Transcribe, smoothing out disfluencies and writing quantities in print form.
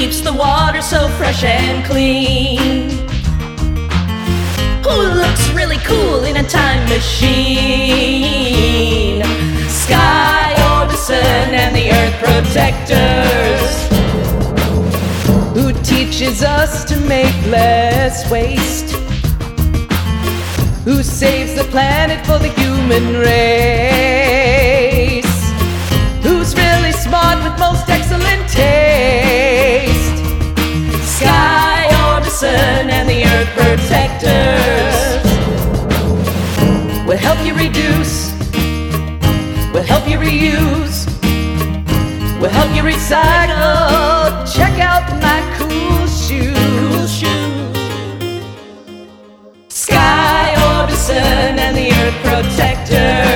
keeps the water so fresh and clean? Who looks really cool in a time machine? Sky Orbison and the Earth Protectors. Who teaches us to make less waste? Who saves the planet for the human race? Who's really smart with most excellent taste? Sky Orbison and the Earth Protectors. We'll help you reduce, we'll help you reuse, we'll help you recycle. Check out my cool shoes. Sky Orbison and the Earth Protectors.